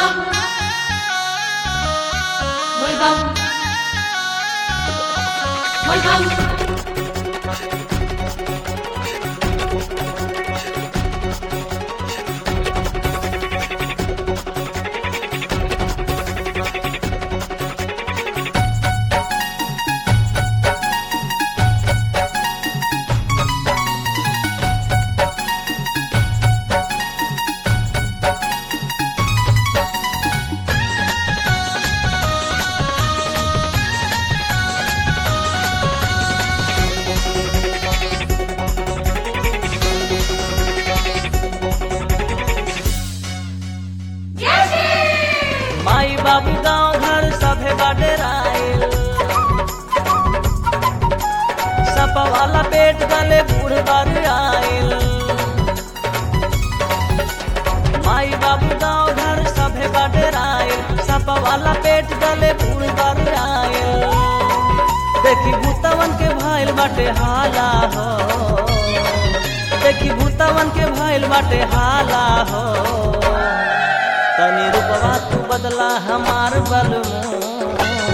माई बाबू गाँव घर सभे बडराइल, सपा वाला पेट गले बूढ़ बर आइल। माई बाबू गाँव घर सभे बडराइल, सपा वाला पेट गले बूढ़ बर आइल। देखी भूतवन के भाईल बाटे हाला हो, देखी भूतवन के भाईल बाटे हाला हो। तनी रूपवा तू बदला हमार बलमो,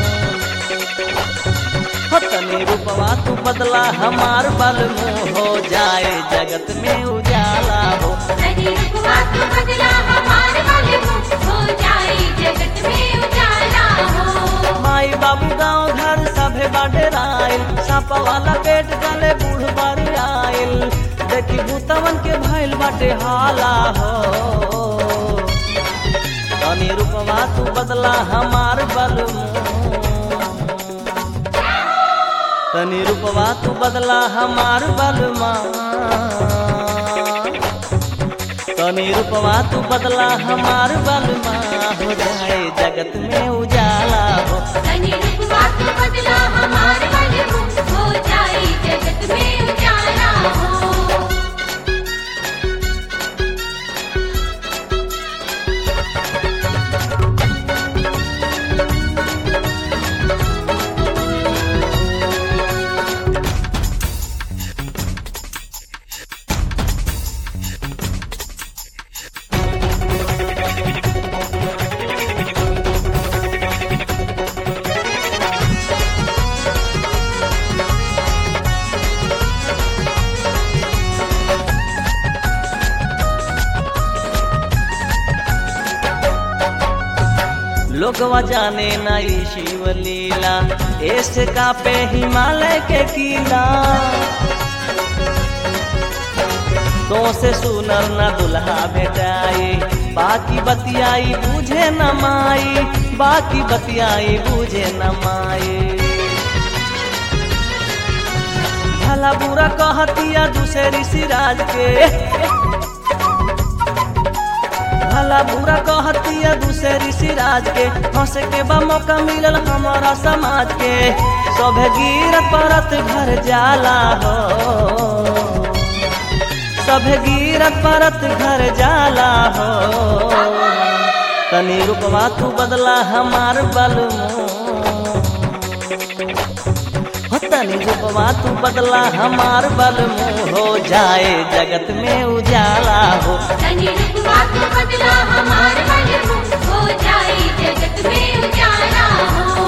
तनी रूपवा तू बदला हमार बलमो, हो जाए जगत में उजाला हो। तनी रूपवा तू बदला हमार बलमो, हो जाए जगत में उजाला हो। माई बाबू गाँव घर सभे बडराइल, सापा वाला पेट गले बूढ़ बर आइल। देखी भूतवन के भइल बाटे हाला हो, तनी रूपवा तू बदला हमार बलमो, तनी रूपवा तू बदला हमार बलमा, तनी रूपवा तू बदला हमार बलमा, हो जाए जगत में उजाला हो। तनी रूपवा तू बदला हमार बलमो, हो जाए जगत में उजाला हो। लोगवा जाने नई शिवलीला, ऐसे कापे हिमालय के किला। तो से सुनर न दुल्हा भेटाई, बाकी बतियाई बूझे न माई, बाकी बतियाई बूझे न माई। भला बुरा कहतिया दूसरी सिराज के, भला बुरा कहतिया दूसरी सिराज के। हंसे के बा मौका मिलल हमारा समाज के, सभे गिरत परत घर जाला हो, सभे गिरत परत घर जाला हो। तनी रूपवा तू बदला हमार बलमो, तनी रूपवा तू बदला हमार बलमो, हो जाए जगत में उजाला हो। तनी रूपवा तू बदला हमार बलमो, हो जाए जगत में उजाला हो।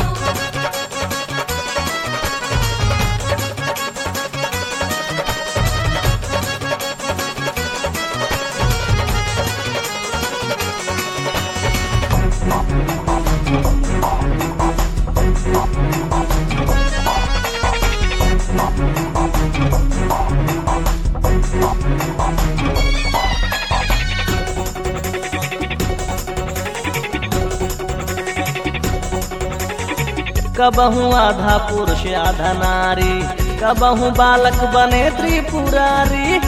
कबहू आधा पुरुष आधा नारी, कबहू बालक बने त्रिपुरारी।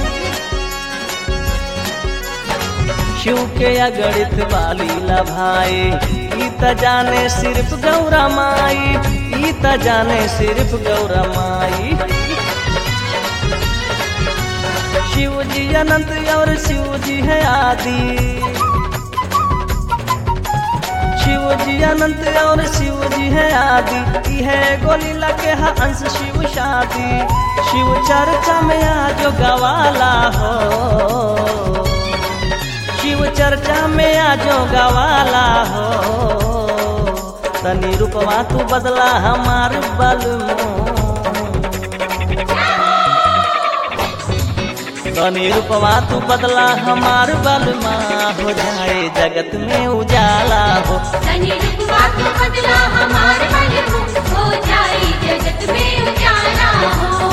शिव के अगणित बालीला भाई, ई त जाने सिर्फ गौरा माई, ई त जाने सिर्फ गौरा माई। शिव जी अनंत और शिव जी है आदि, शिव जी अनंत और शिव जी है आदि। है गोलीला के हंस शिव शादी, शिव चर्चा में आज गवाला हो, शिव चर्चा में आजो गवाला हो तनी रूपवा तू बदला हमार बलमो तनी रूपवा तू बदला हमार बलमा हो जाए जगत में उजाला हो तनी रूपवा तू बदला हमार बलमो हो जाए जगत में उजाला हो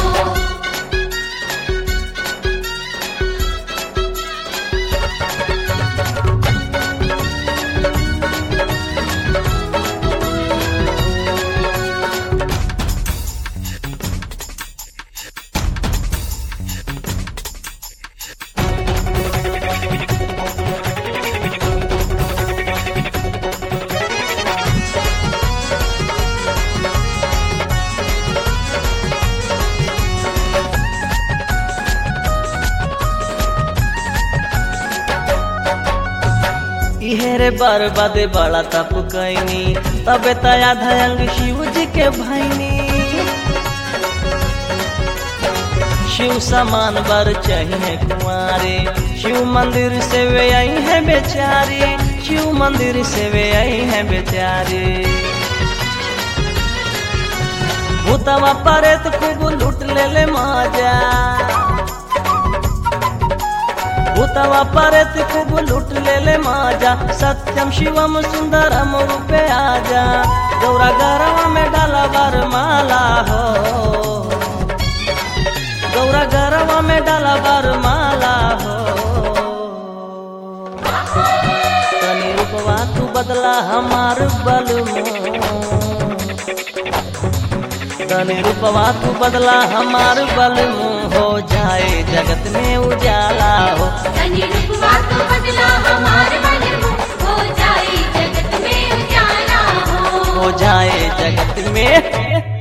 इहेरे बर्बादे बड़ा तप कैनी तबे तया धयंग शिव जी के भैनी शिव समान बर चाहिए कुंवारे शिव मंदिर से वे आई है बेचारी शिव मंदिर से वे आई है बेचारी भूतवा परे तो खूब लूट ले माजा भूतवा परत खूब लूट ले माजा सत्यम शिवम सुंदरम रूपे आजा गौरा गरवा में डाला बर माला हो गौरा गरवा में डाला बर माला हो तनी रूपवा तू बदला हमार बलमो तनी रूपवा तू बदला हमार बलमो हो जाए जगत में उजाला हो तनी रूपवा तू बदला हमार बलमो हो जाए जगत में उजाला हो जाए जगत में